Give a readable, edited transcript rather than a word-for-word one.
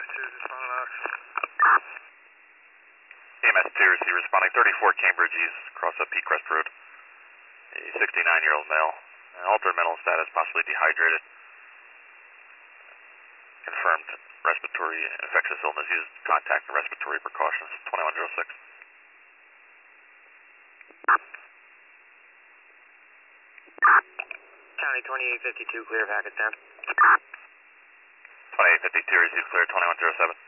EMS 2 receive responding 34 Cambridge East, across up Peakcrest Road. A 69-year-old male. Altered mental status, possibly dehydrated. Confirmed respiratory infectious illness. Used contact and respiratory precautions. 2106. County 2852, clear Pakistan. 2852, receive clear 2107.